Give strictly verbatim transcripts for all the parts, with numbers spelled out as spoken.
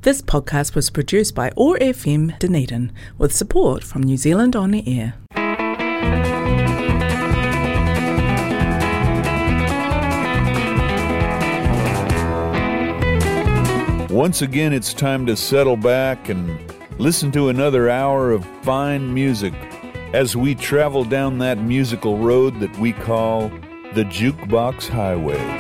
This podcast was produced by O A R F M Dunedin with support from New Zealand On the Air. Once again, it's time to settle back and listen to another hour of fine music as we travel down that musical road that we call the Jukebox Highway.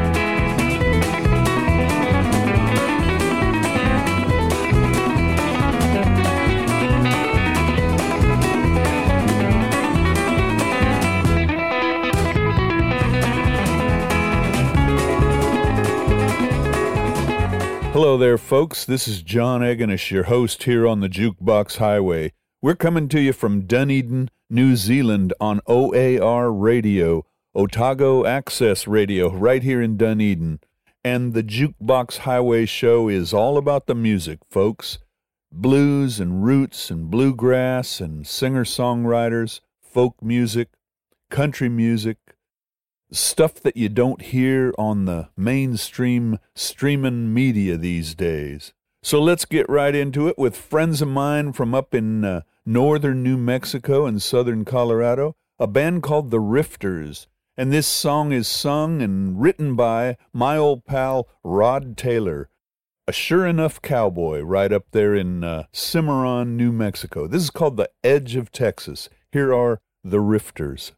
Hello there, folks. This is John Egenish, your host here on the Jukebox Highway. We're coming to you from Dunedin, New Zealand on O A R Radio, Otago Access Radio, right here in Dunedin. And the Jukebox Highway show is all about the music, folks. Blues and roots and bluegrass and singer-songwriters, folk music, country music, stuff that you don't hear on the mainstream streaming media these days. So let's get right into it with friends of mine from up in uh, northern New Mexico and southern Colorado, a band called the Rifters. And this song is sung and written by my old pal Rod Taylor, a sure enough cowboy right up there in uh, Cimarron, New Mexico. This is called The Edge of Texas. Here are the Rifters.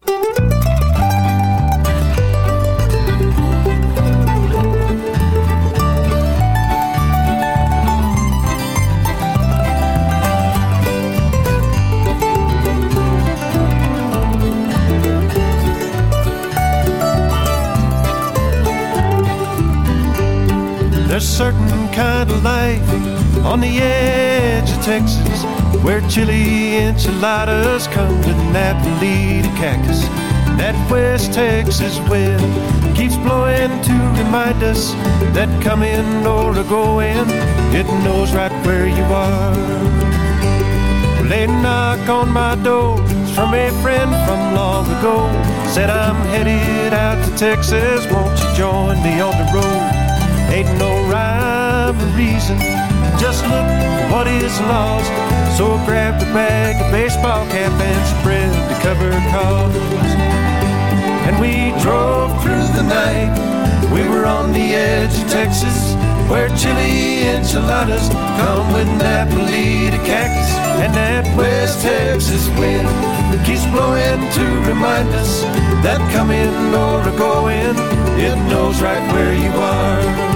There's a certain kind of life on the edge of Texas where chili enchiladas come with Napoli to cactus. That West Texas wind keeps blowing to remind us that coming or going, it knows right where you are. Well, they knock on my door from a friend from long ago. Said I'm headed out to Texas, won't you join me on the road? Ain't no rhyme or reason, just look for what is lost. So I grabbed a bag of baseball cap and some bread to cover costs. And we drove through the night. We were on the edge of Texas where chili enchiladas come with Napoli to cactus. And that West Texas wind keeps blowing to remind us that coming or going, it knows right where you are.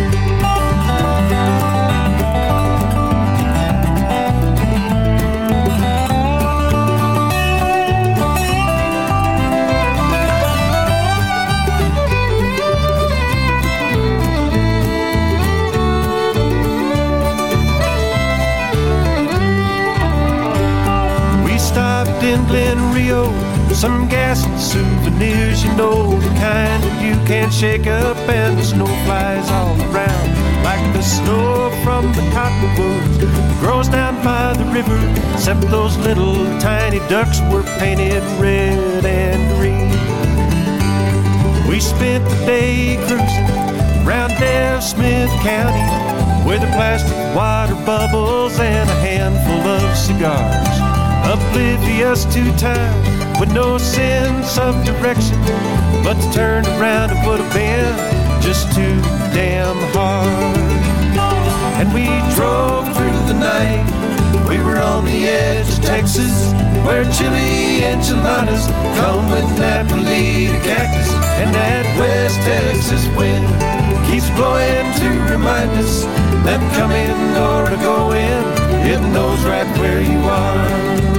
In Glen Rio, some gas and souvenirs, you know, the kind that you can't shake up, and the snow flies all around like the snow from the cottonwoods that grows down by the river, except those little tiny ducks were painted red and green. We spent the day cruising around Dale Smith County where the plastic water bubbles and a handful of cigars, oblivious to time, with no sense of direction, but to turn around and would have been just too damn hard. And we drove through the night. We were on the edge of Texas where chili enchiladas come with Napoli to cactus. And that West Texas wind keeps blowing to remind us that coming or going, it knows right where you are.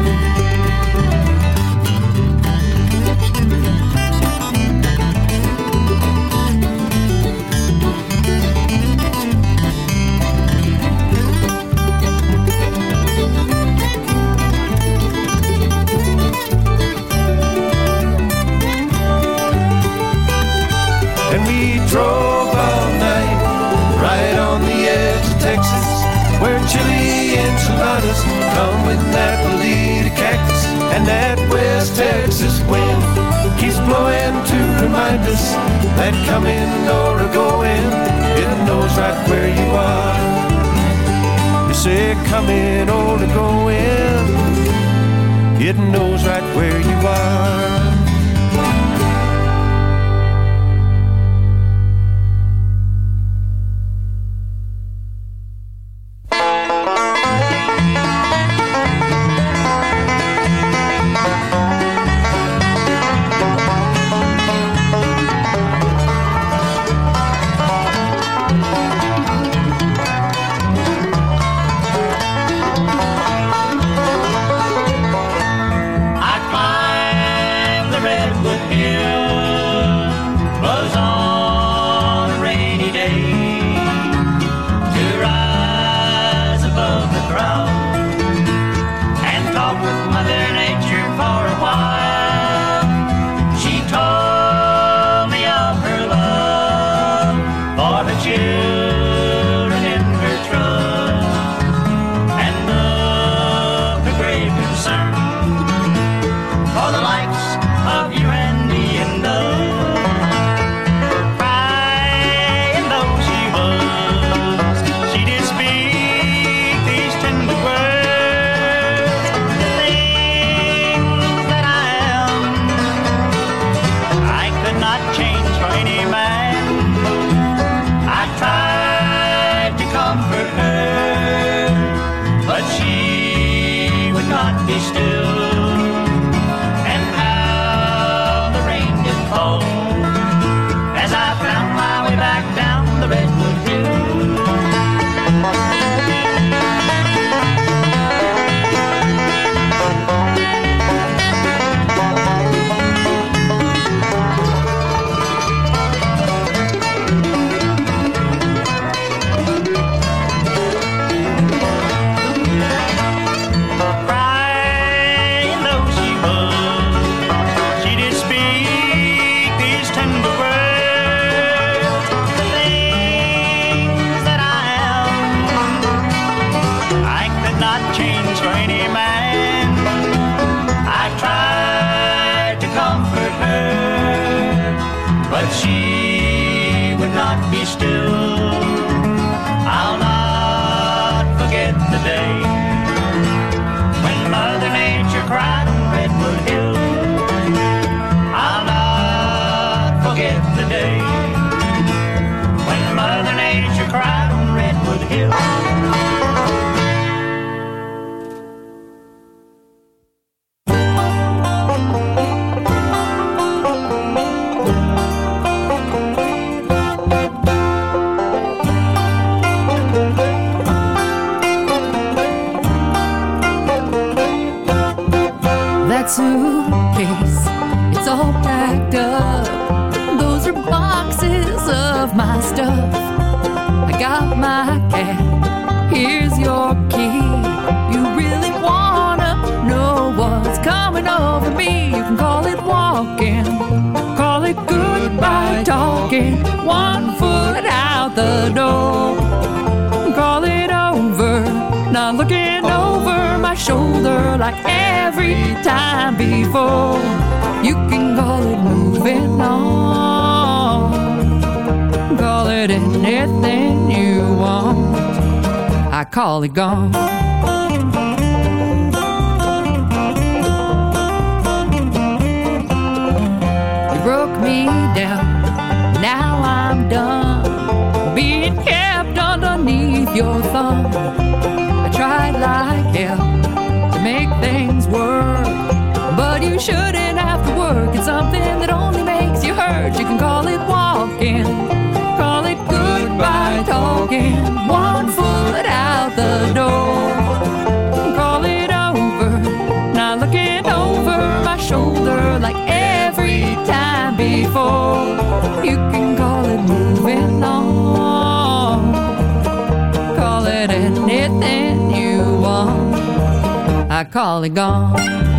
Drove all night, right on the edge of Texas, where chili enchiladas come with Napoli to cactus. And that West Texas wind keeps blowing to remind us that coming or going, it knows right where you are. they're coming or they're going, it knows right where you are. Suitcase, it's all packed up. Those are boxes of my stuff. I got my cat, here's your key. You really wanna know what's coming over me? You can call it walking, call it goodbye talking. One foot out the door, call it over, not looking over my shoulder like every time before. You can call it moving on, call it anything you want. I call it gone. You broke me down, now I'm done being kept underneath your thumb. I tried like hell to make things work, but you shouldn't have to work. It's something that only makes you hurt. You can call it walking, call it goodbye talking. One foot out the door, call it over, not looking over my shoulder like every time before. You can call it moving on, call it anything you want. I call it gone.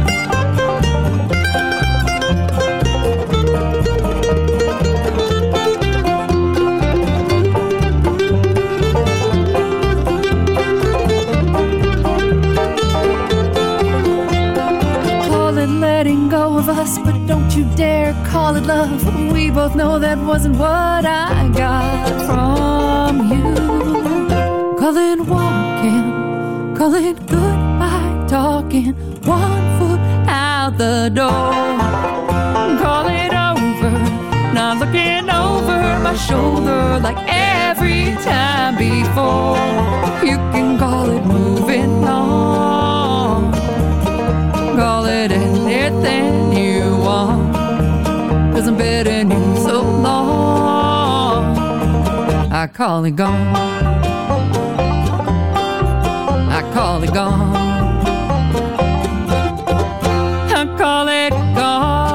Letting go of us, but don't you dare call it love. We both know that wasn't what I got from you. Call it walking, Call it goodbye talking, one foot out the door. Call it over, not looking over my shoulder like every time before. You can call it moving on, call it anything you want, 'cause I'm betting you so long. I call it gone, I call it gone, I call it gone.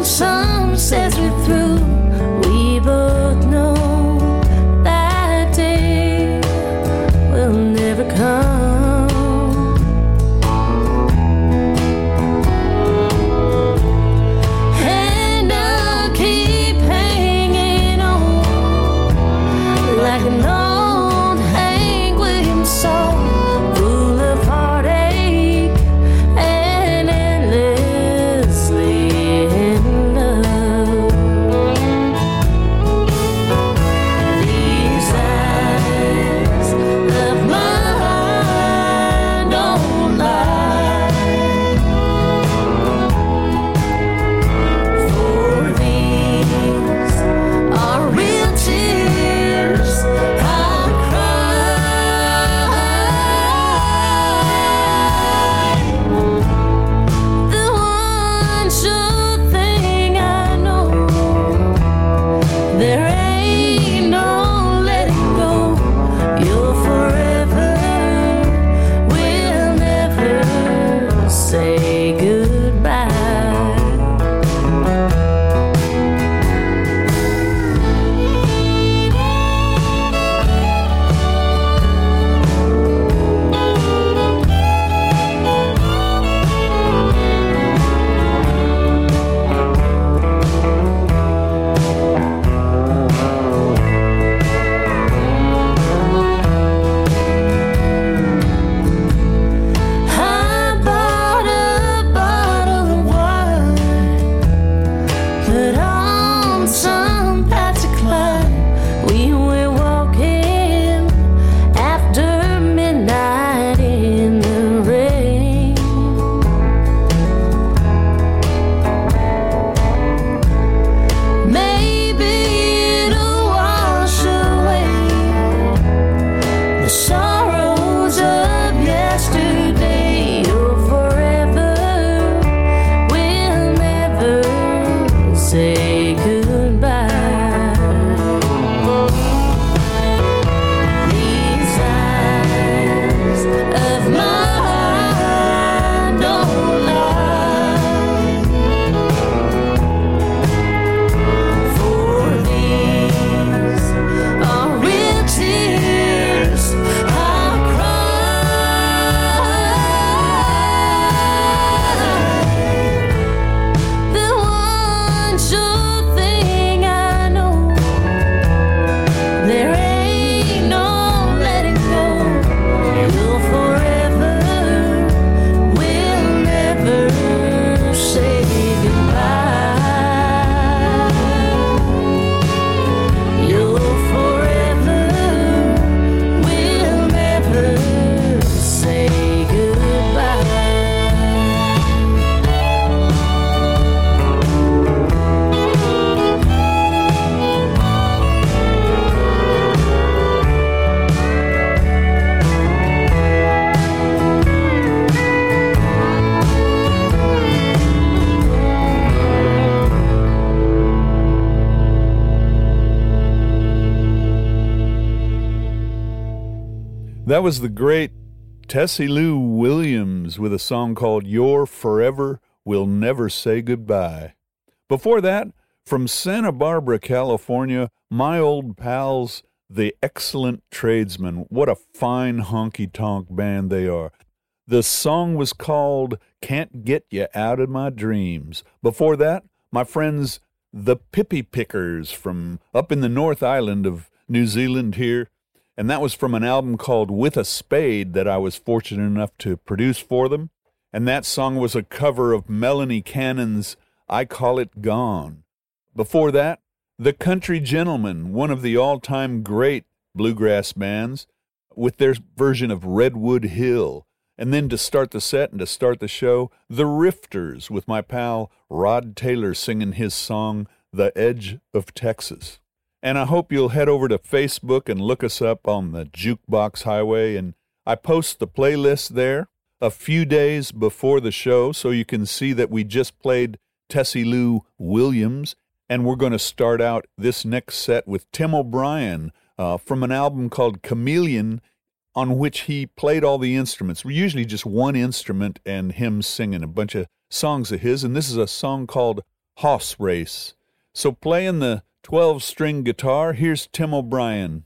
sun sets me through. We both know that day will never come. And I'll keep hanging on like an old Hank Williams song, full of heartache and endlessly in love. These eyes of mine don't lie, for these are real tears I cry. The one sure thing I know, there ain't no letting go. You're forever, we'll never say goodbye. I bought a bottle of wine, put on some Patsy Cline. We were walking after midnight in the rain. Maybe it'll wash away the sorrows of yesterday. You're forever, we'll never say goodbye. These eyes of mine don't lie, for these are real tears I cry. The one sure thing I know, there ain't no letting go. You're forever, we'll never say goodbye. You're forever, we'll never say goodbye. That was the great Tessie Lou Williams with a song called You're Forever, We'll Never Say Goodbye. Before that, from Santa Barbara, California, my old pals, the Excellent Tradesmen. What a fine honky-tonk band they are. The song was called Can't Get You Out of My Dreams. Before that, my friends, the Pippi Pickers from up in the North Island of New Zealand here. And that was from an album called With a Spade that I was fortunate enough to produce for them. And that song was a cover of Melanie Cannon's I Call It Gone. Before that, The Country Gentlemen, one of the all-time great bluegrass bands, with their version of Redwood Hill. And then to start the set and to start the show, The Rifters with my pal Rod Taylor singing his song, The Edge of Texas. And I hope you'll head over to Facebook and look us up on the Jukebox Highway. And I post the playlist there a few days before the show so you can see that we just played Tessie Lou Williams. And we're going to start out this next set with Tim O'Brien uh, from an album called Chameleon, on which he played all the instruments. We're usually just one instrument and him singing a bunch of songs of his. And this is a song called Hoss Race. So playing the twelve-string guitar, here's Tim O'Brien.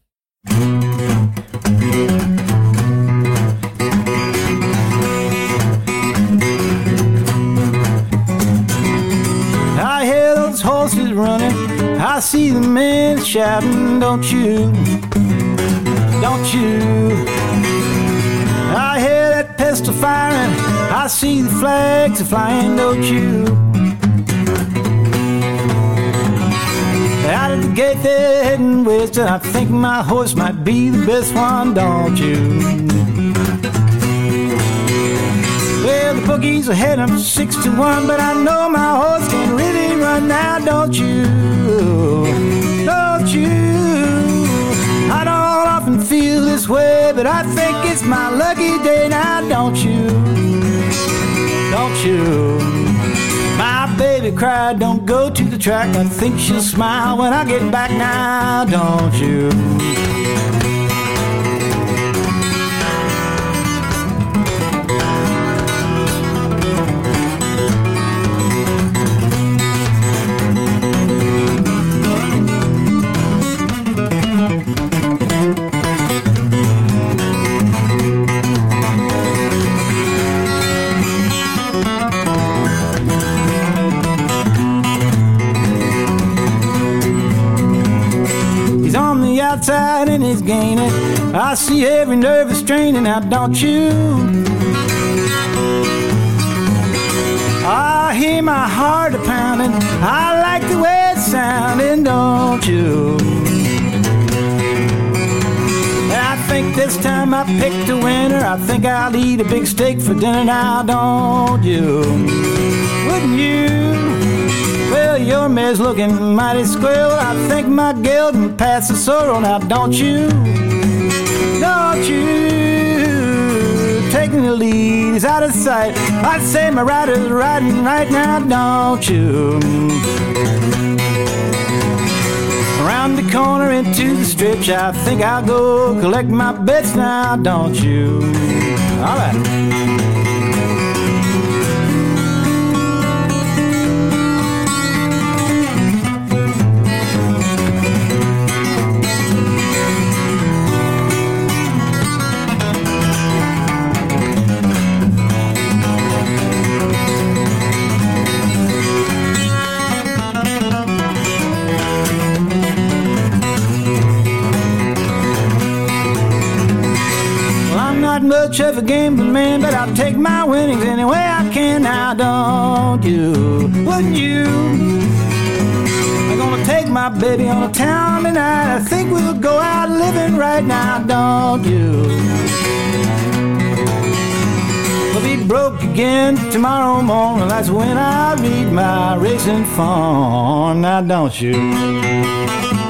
I hear those horses running, I see the men shouting, don't you, don't you. I hear that pistol firing, I see the flags flying, don't you. Out of the gate they're heading west, and I think my horse might be the best one, don't you. Well, the bookies are heading six to one, but I know my horse can really run now, don't you, don't you. I don't often feel this way, but I think it's my lucky day now, don't you, don't you. My baby cried, don't go to the track, I think she'll smile when I get back now, don't you. Outside and he's gaining, I see every nerve is straining out, don't you. I hear my heart a-pounding, I like the way it's sounding, don't you. I think this time I picked a winner, I think I'll eat a big steak for dinner now, don't you. Wouldn't you? Well, your mare's looking mighty square. I think my gal can pass the sorrow now, don't you? Don't you? Taking the lead is out of sight. I'd say my rider's riding right now, don't you? Around the corner into the stretch, I think I'll go collect my bets now, don't you? All right. Not much of a gambling man, but I'll take my winnings any way I can now, don't you? Wouldn't you? I'm gonna take my baby on a town tonight. I think we'll go out living right now, don't you? We'll be broke again tomorrow morning. That's when I read my racing form, now don't you?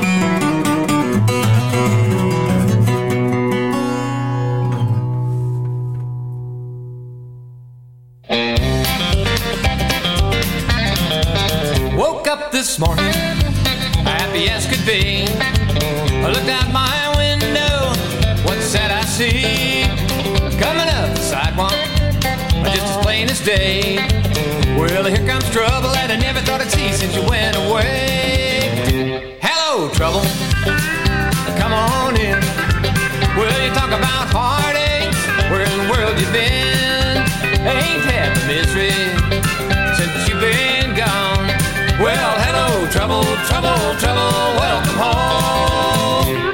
This morning, happy as could be. I looked out my window, what's that I see? Coming up the sidewalk, just as plain as day. Well, here comes trouble that I never thought I'd see since you went away. Hello, trouble, come on in. Well, you talk about heartache, where in the world you been? Ain't had the misery since you've been gone. Well, hello, trouble, trouble, trouble, welcome home.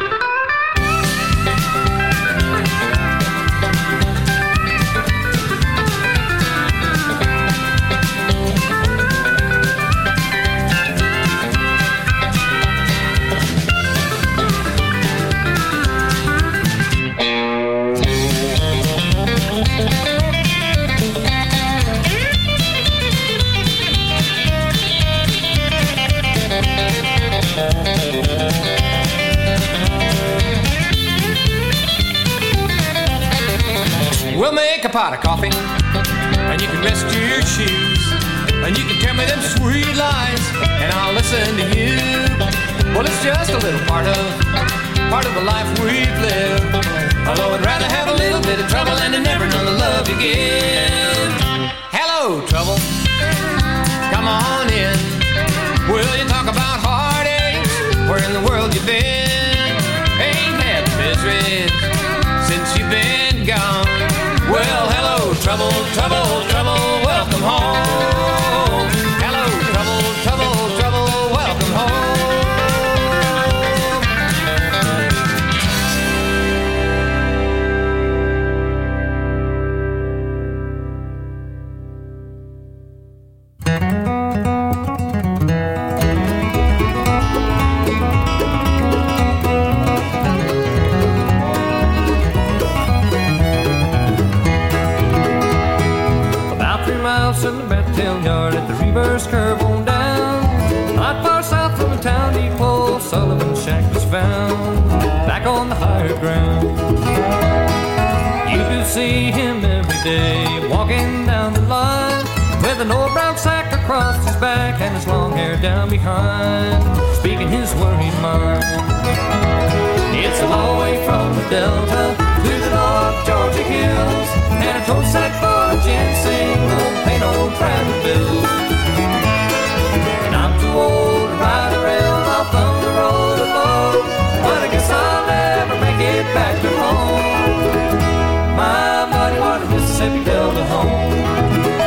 We'll make a pot of coffee, and you can rest your shoes, and you can tell me them sweet lies, and I'll listen to you. Well, it's just a little part of, part of the life we've lived. Although I'd rather have a little bit of trouble than to never know the love you give. Hello, trouble, come on in. been? Ain't had miseries since you've been gone. Well, hello, trouble, trouble, trouble, welcome home. Hello, trouble, trouble, trouble, welcome home. In the Bethel yard at the reverse curve on down. Not far south from the town depot, Sullivan's shack was found. Back on the higher ground. You do see him every day, walking down the line, with an old brown sack across his back and his long hair down behind, speaking his worried mind. It's a long way from the Delta to the North Georgia hills, and a tote sack full of ginseng won't pay no travel bills. And I'm too old to ride a rail off on the road alone, but I guess I'll never make it back to home. My muddy water Mississippi Delta home.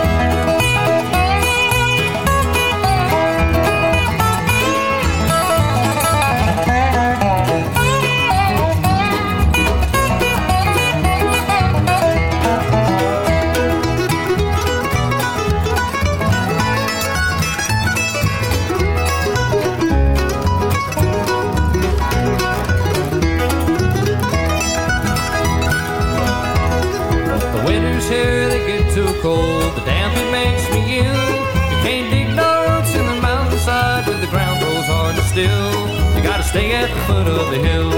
Cold, the damp it makes me ill. You can't dig no roots in the mountainside where the ground grows hard and still. You gotta stay at the foot of the hill.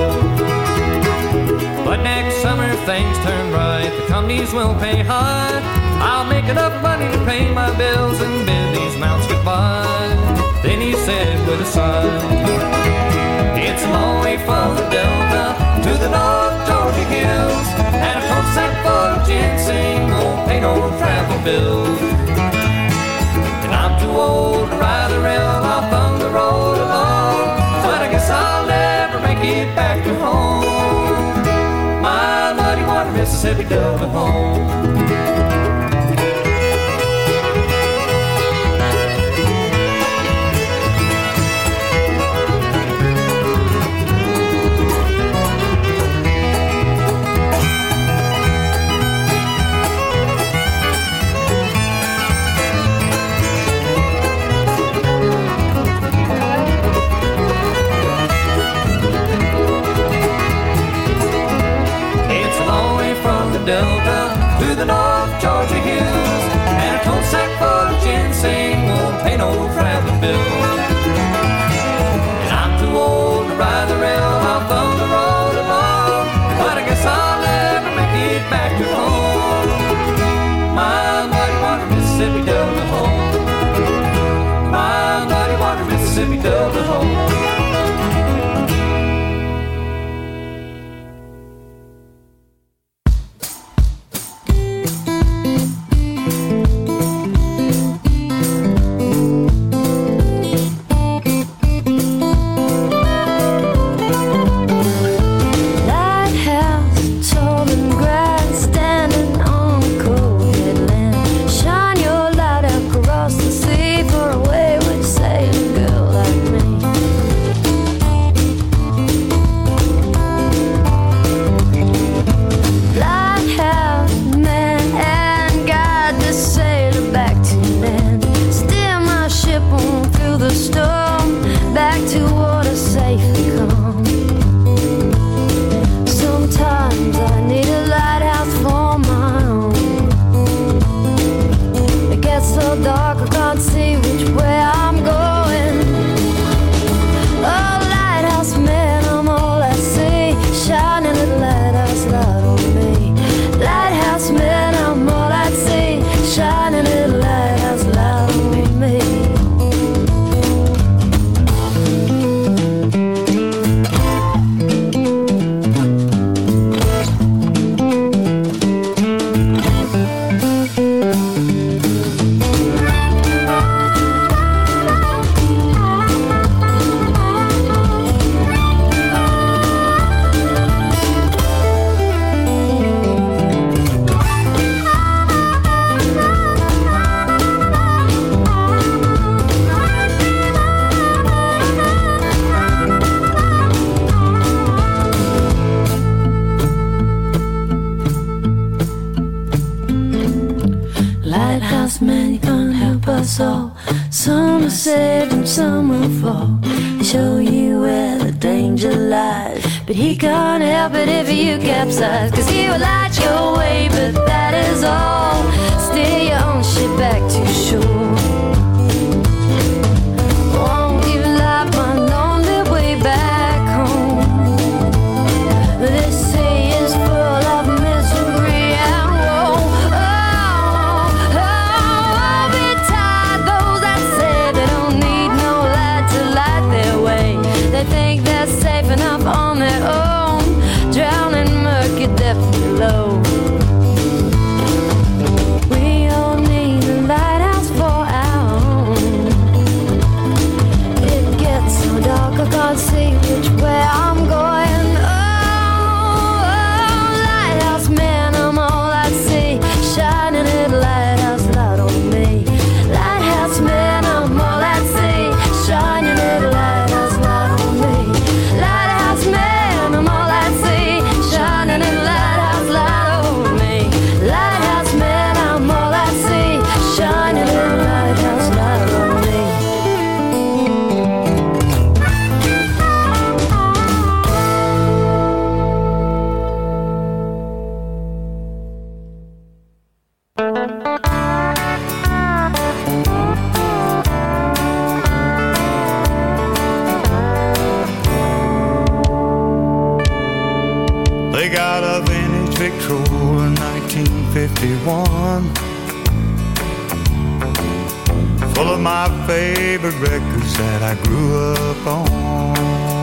But next summer if things turn right, the companies will pay high. I'll make enough money to pay my bills and bid these mounts goodbye. Then he said with a sigh, it's a long way from the Delta to the North Georgia hills, and a tote sack full of ginseng won't pay no travel bills. And I'm too old to ride the rail off on the road alone, but I guess I'll never make it back to home. My muddy water Mississippi Delta home. Delta to the North Georgia hills, and a tote sack full of ginseng won't pay no traveling bills. And I'm too old to ride the rail off on the road alone, but I guess I'll never make it back to home. My muddy water Mississippi Delta home. My muddy water Mississippi Delta home. Shine your light across the sea for a wayward sailing girl like me. soul. Some are saved and some will fall. They show you where the danger lies, but he can't help it if you capsize. Cause he will light your way, but that is all. Steer your own ship back to shore. Won't you light my lonely way back home? They say it's full of misery and woe. Oh, oh, be tired, those that say they don't need no light to light their way. They think they're safe enough on their own, drowning murky depths below. We all need a lighthouse for our own. It gets so dark I can't see which way I'm going. Shining it, lighthouse light on me. Lighthouse man, I'm all at sea. Shining it, lighthouse light on me. Lighthouse man, I'm all at sea. Shining it, lighthouse light on me. Lighthouse man, I'm all at sea. Shining it, lighthouse light on me. They got a vintage Victrola nineteen fifty-one, full of my favorite records that I grew up on.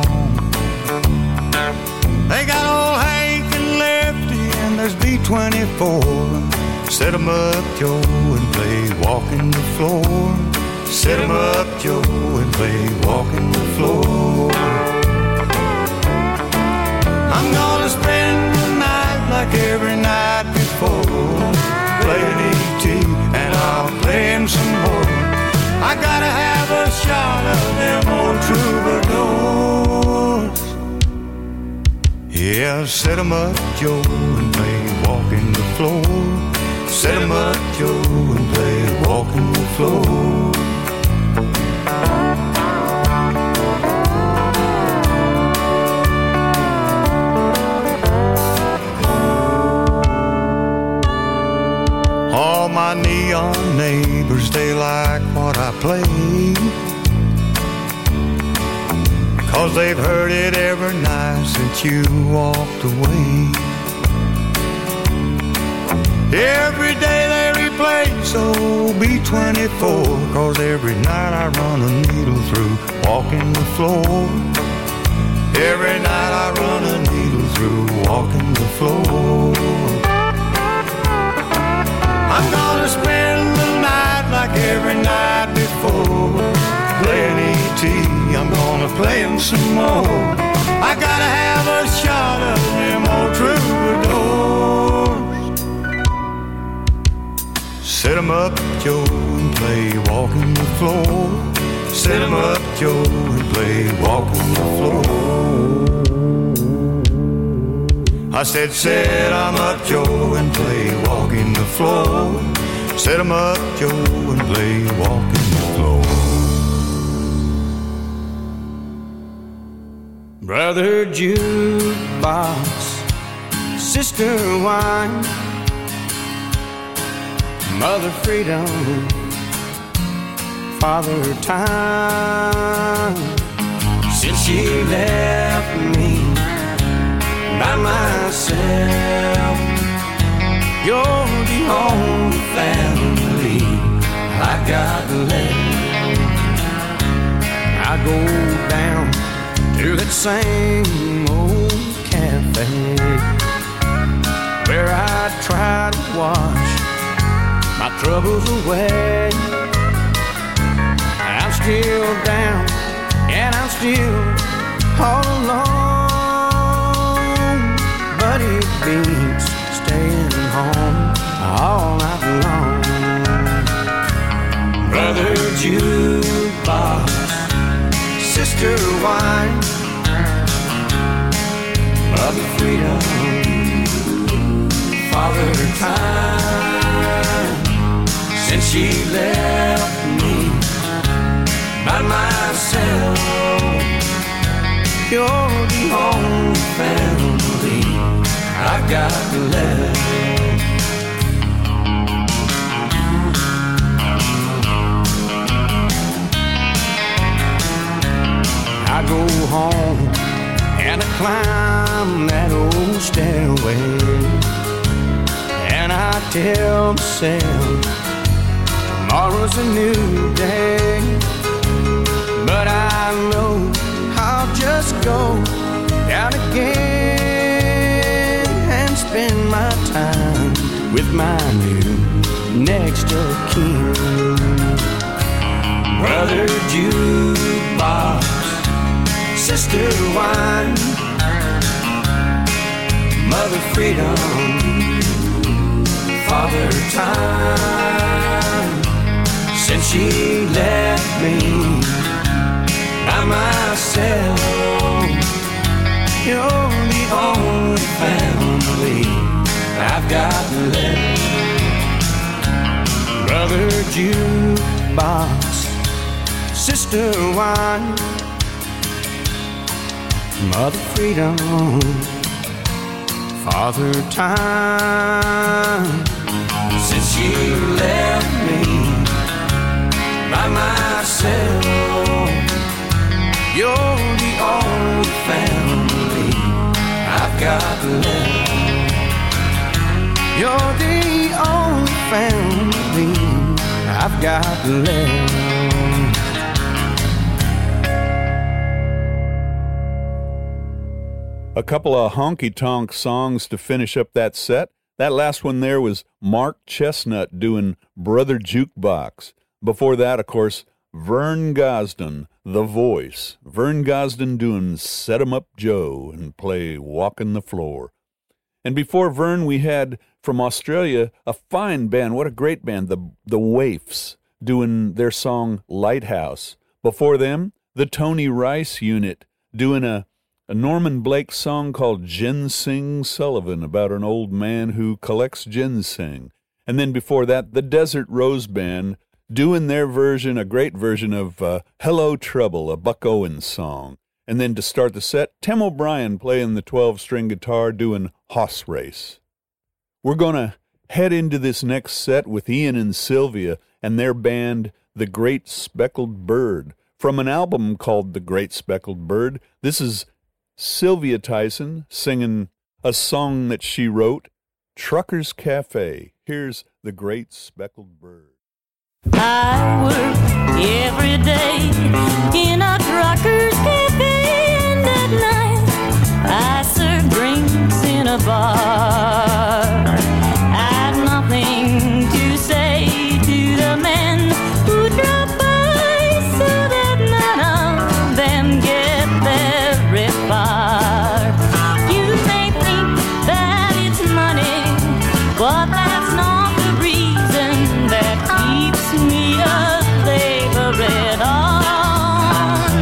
They got old Hank and Lefty and there's B twenty-four. Set 'em up, Joe, and play Walking the Floor. Set 'em up, Joe, and play Walking the Floor. I'm gonna spend the night like every night before, playing E T and I'll play him some more. I gotta have a shot of them old troubadours. Yeah, set 'em up, Joe, and play Walking the Floor. Set 'em up, Joe, and play Walking the Floor. All my neon neighbors, they like what I play, 'cause they've heard it every night since you walked away. Every day they replay, so B twenty-four, 'cause every night I run a needle through Walking the Floor. Every night I run a needle through Walking the Floor. I'm gonna spend the night like every night before, playing E T, I'm gonna play him some more. I gotta have a shot of them old troubadours. Set 'em up, Joe, and play Walking the Floor. Set 'em up, Joe, and play Walking the Floor. I said, set 'em up, Joe, and play Walking the Floor. Set 'em up, Joe, and play Walking the Floor. Brother jukebox, sister wine, mother freedom, father time. Since she left me by myself, you're the only family I got left. I go down to that same old cafe where I try to wash my troubles away. I'm still down and I'm still all alone, but it beats staying home all night long. Brother jukebox, sister wine, mother freedom, father time. Since she left me by myself. You're the only family I've got left. I go home and I climb that old stairway, and I tell myself tomorrow's a new day. But I know I'll just go down again and spend my time with my new next of kin. Brother jukebox, sister wine, mother freedom, father time. Since she left me by myself, you're the only family I've got left. Brother jukebox, sister wine, mother freedom, father time. Since you left me by myself, you're the only family I've got left. You're the only family I've got left. A couple of honky-tonk songs to finish up that set. That last one there was Mark Chestnut doing Brother Jukebox. Before that, of course, Vern Gosdin, The Voice. Vern Gosdin doing Set 'em Up Joe and play Walkin' the Floor. And before Vern, we had from Australia a fine band. What a great band, the, the Waifs, doing their song Lighthouse. Before them, the Tony Rice Unit doing a A Norman Blake song called Ginseng Sullivan, about an old man who collects ginseng. And then before that, the Desert Rose Band doing their version, a great version of uh, Hello Trouble, a Buck Owens song. And then to start the set, Tim O'Brien playing the twelve-string guitar doing Hoss Race. We're going to head into this next set with Ian and Sylvia and their band, The Great Speckled Bird. From an album called The Great Speckled Bird, this is Sylvia Tyson singing a song that she wrote, Trucker's Cafe. Here's The Great Speckled Bird. I work every day in a trucker's cafe, and at night I serve drinks in a bar. I've nothing to say to the men who drop by, so that none of them get very far. You may think that it's money, but that's not the reason that keeps me a laborer on.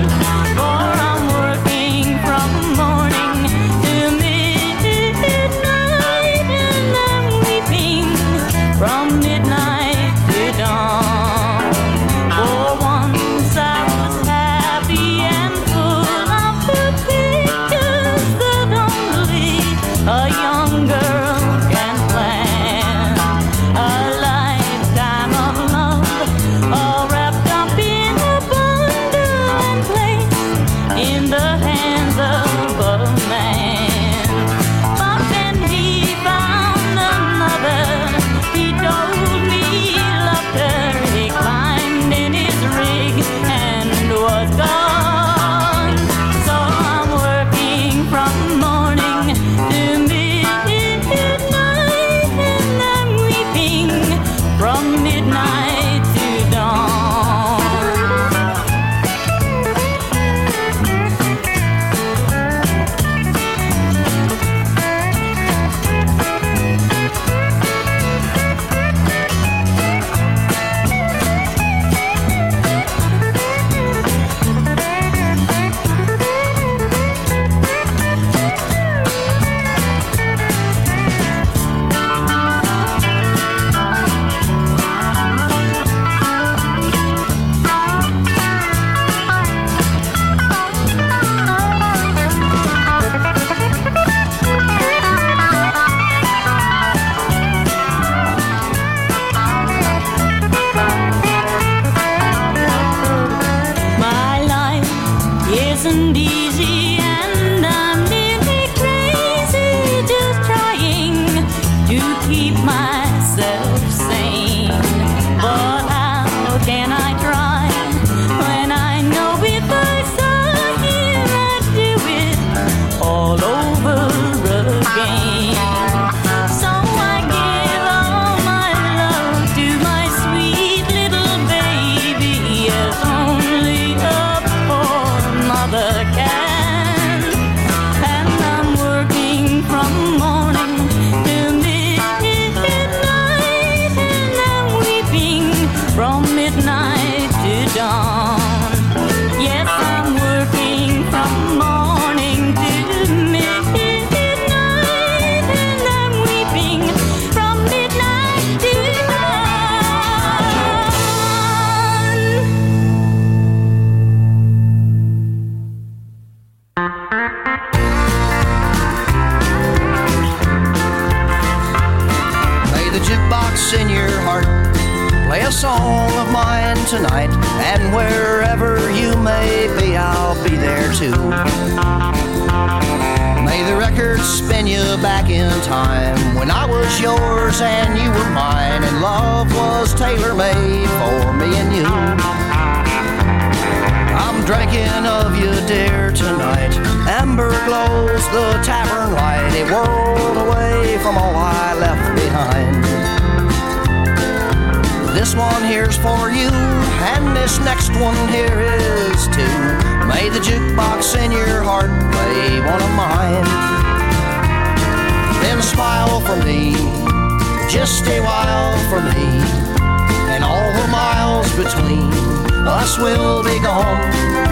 isn't easy, and I'm nearly crazy just trying to keep myself sane. But how can I try when I know if I saw him I'd do it all over again? So I give all my love to my sweet little baby, as only a poor mother can. And I'm working from morning till midnight, and I'm weeping from midnight to dawn. Yes, I'm working from morning to midnight, and I'm weeping from midnight to dawn. May the jukebox in your heart play a song of mine tonight, and wherever you may be, I'll be there too. May the record spin you back in time when I was yours and you were mine, and love was tailor-made for me and you. I'm drinking of you, dear, tonight. Amber glows the tavern light, a world away from all I left behind. This one here's for you, and this next one here is too. May the jukebox in your heart play one of mine. Then smile for me, just a while for me, and all the miles between us will be gone.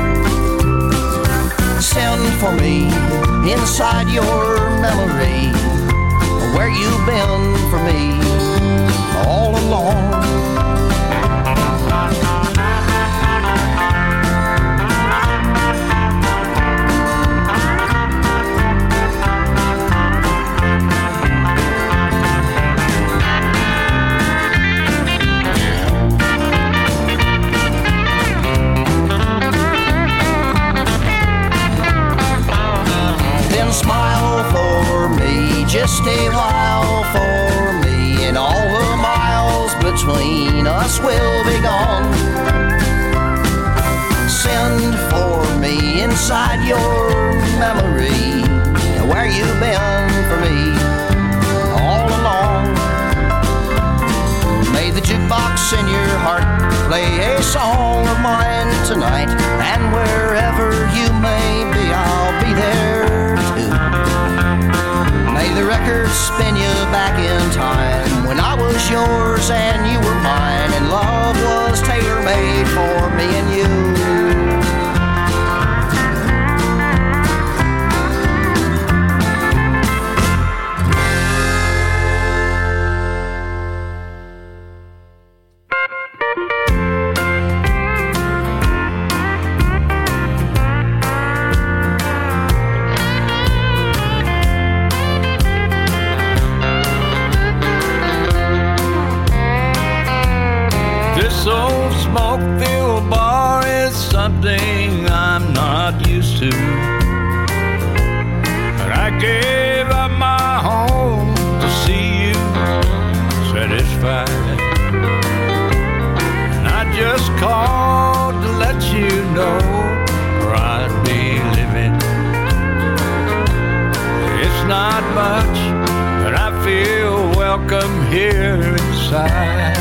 Send for me inside your memory, where you've been for me all along. Smile for me, just a while for me, and all the miles between us will be gone. Send for me inside your memory, where you've been for me all along. May the jukebox in your heart play a song of mine tonight, and wherever you may be, I'll be there. May the record spin you back in time when I was yours and you were mine, and love was tailor-made for me and you. This old smoke-filled bar is something I'm not used to. But I gave up my home to see you satisfied. And I just called to let you know where I'd be living. It's not much, but I feel welcome here inside.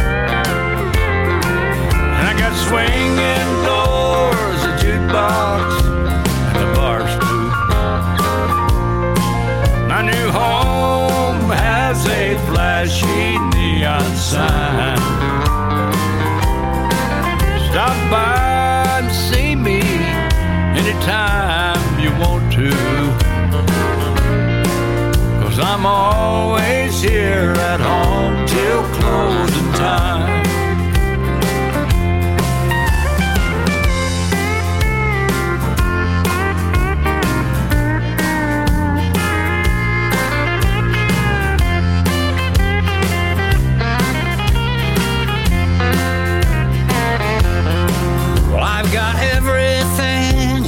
Swinging doors, a jukebox, and a bar stool. My new home has a flashy neon sign. Stop by and see me anytime you want to, 'cause I'm always here at home till closing time.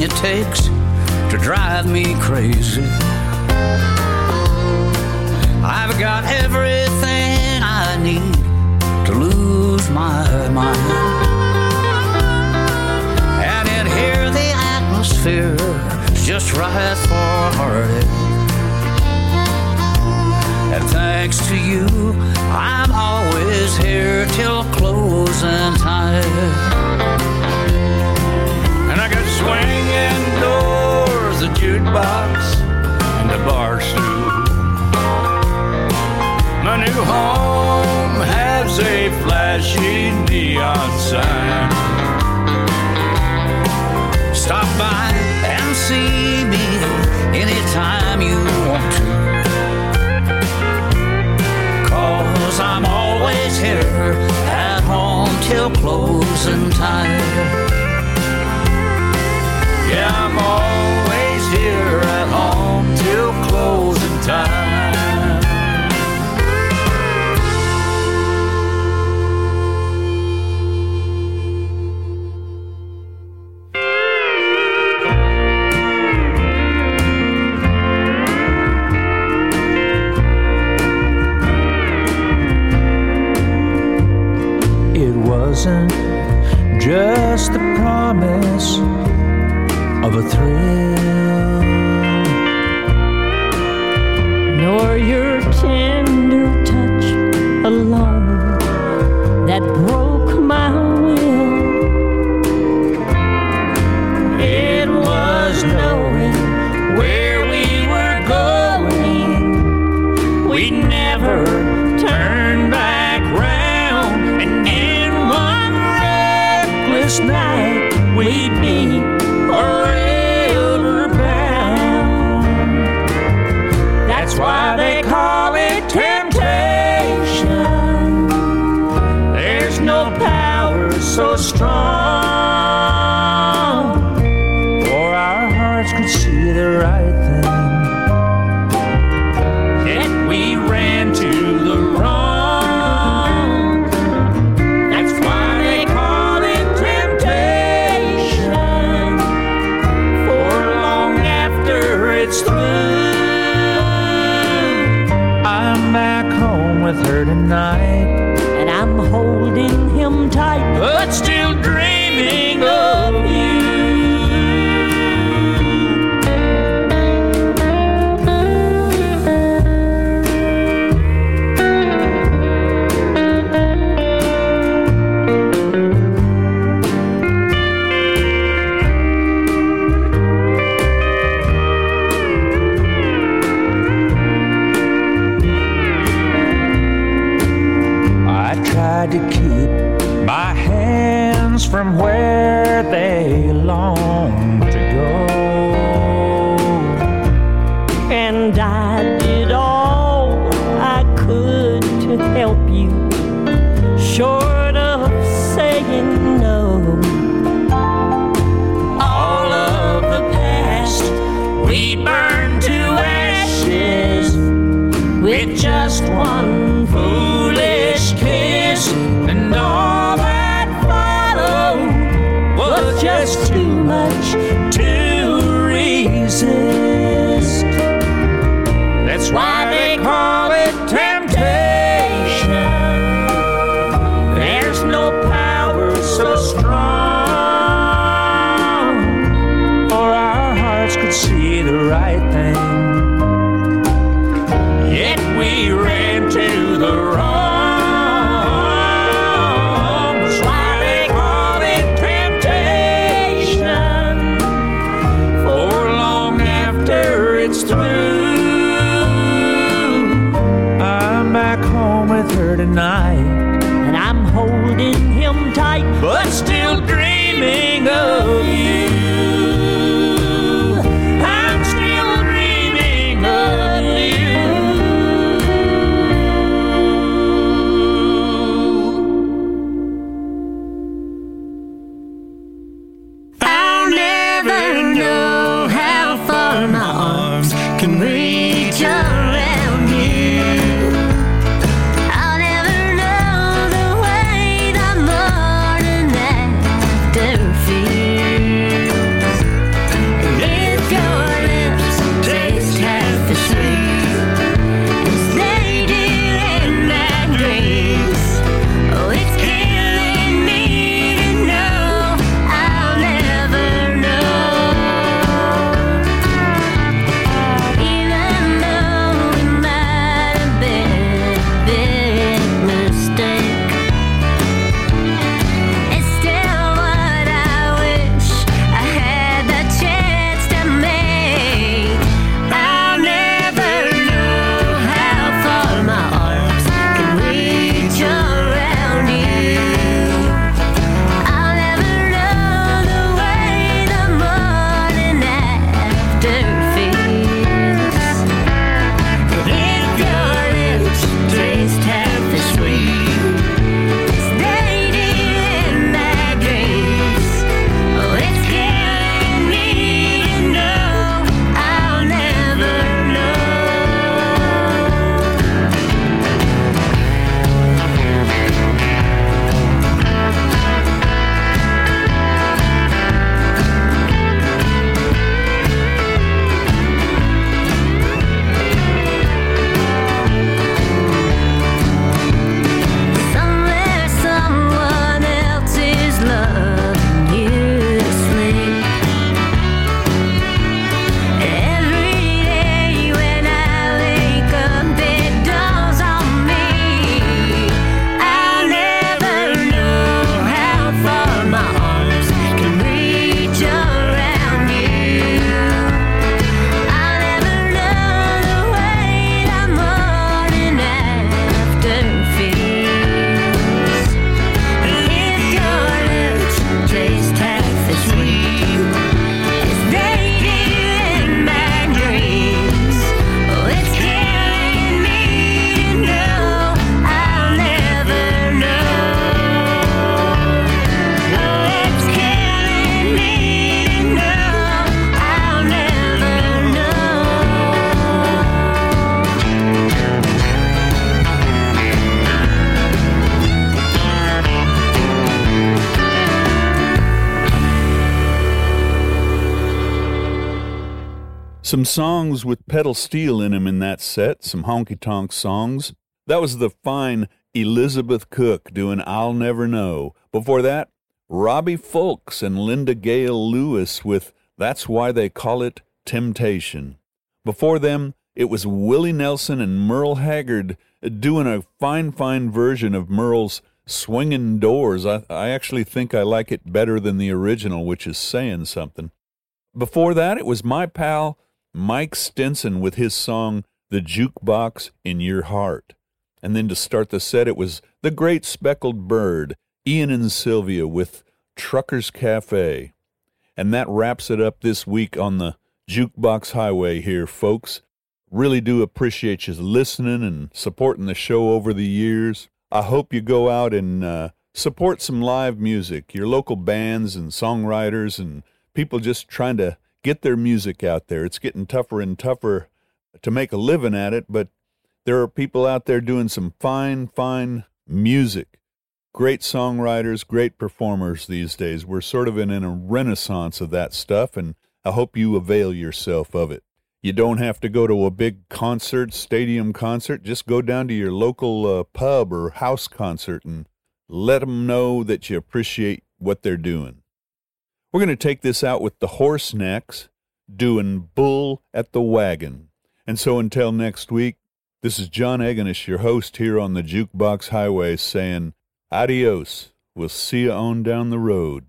it takes to drive me crazy. I've got everything I need to lose my mind. And in here the atmosphere is just right for a heartache. And thanks to you, I'm always here till closing time. And I got swinging doors, a jukebox, and a bar stool. My new home has a flashy neon sign. Stop by and see me anytime you want to, 'cause I'm always here at home till closing time. Yeah, I'm always here at home till closing time. It wasn't just the promise of a thrill, nor your tender touch alone that broke my will. It was knowing where we were going. We never turned back round, and in one reckless night we'd be forever bound. That's why they call it temptation. There's no power so strong, for our hearts could see the right thing, yet we ran to the wrong. That's why they call it temptation. For long after it's through, I'm back home with her tonight, and I'm holding him tight, but still dreaming of you. To keep my hands from where they long to go, And I did all I could to help you, short of saying no. All of the past we burned to ashes with just one foolish kiss, and all that followed was just too much to resist. That's why they call it temptation. There's no power so strong, for our hearts could see the right thing, yet we ran to the wrong. Her tonight, and I'm holding him tight, but still dreaming of you. I'm still dreaming of you. I'll never know how far my arms can reach around you. Some songs with pedal steel in them in that set, some honky-tonk songs. That was the fine Elizabeth Cook doing I'll Never Know. Before that, Robbie Fulks and Linda Gale Lewis with That's Why They Call It Temptation. Before them, it was Willie Nelson and Merle Haggard doing a fine, fine version of Merle's Swingin' Doors. I, I actually think I like it better than the original, which is saying something. Before that, it was my pal Mike Stinson with his song The Jukebox in Your Heart. And then to start the set, it was The Great Speckled Bird, Ian and Sylvia with Trucker's Cafe. And that wraps it up this week on the Jukebox Highway here, folks. Really do appreciate you listening and supporting the show over the years. I hope you go out and uh, support some live music, your local bands and songwriters and people just trying to get their music out there. It's getting tougher and tougher to make a living at it, but there are people out there doing some fine, fine music. Great songwriters, great performers these days. We're sort of in, in a renaissance of that stuff, and I hope you avail yourself of it. You don't have to go to a big concert, stadium concert. Just go down to your local uh, pub or house concert and let them know that you appreciate what they're doing. We're going to take this out with the Horse Necks doing Bull at the Wagon. And so until next week, this is John Agonish, your host here on the Jukebox Highway, saying adios. We'll see you on down the road.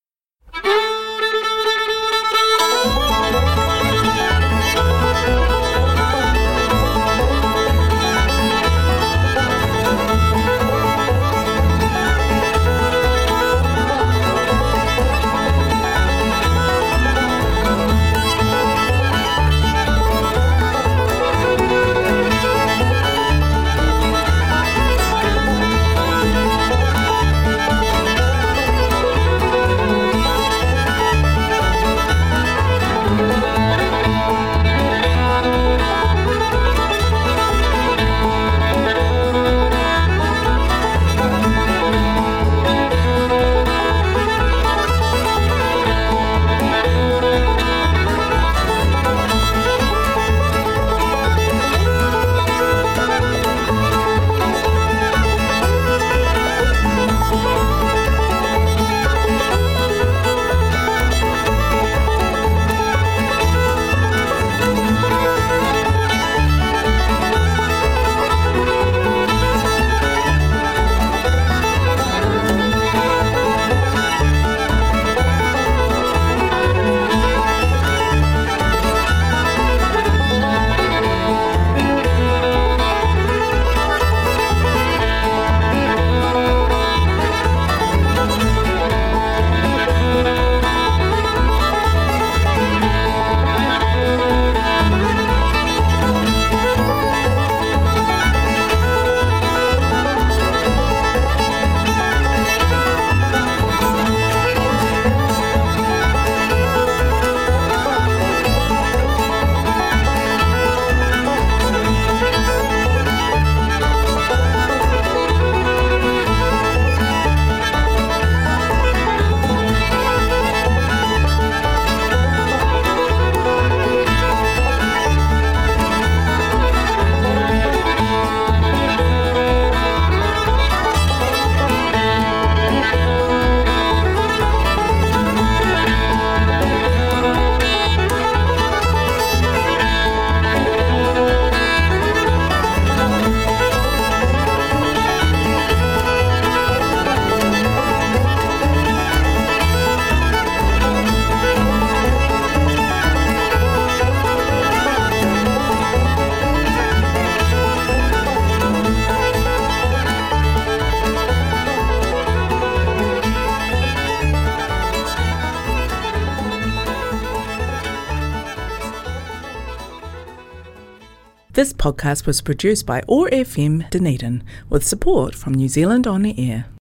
This podcast was produced by O A R F M Dunedin with support from New Zealand On the Air.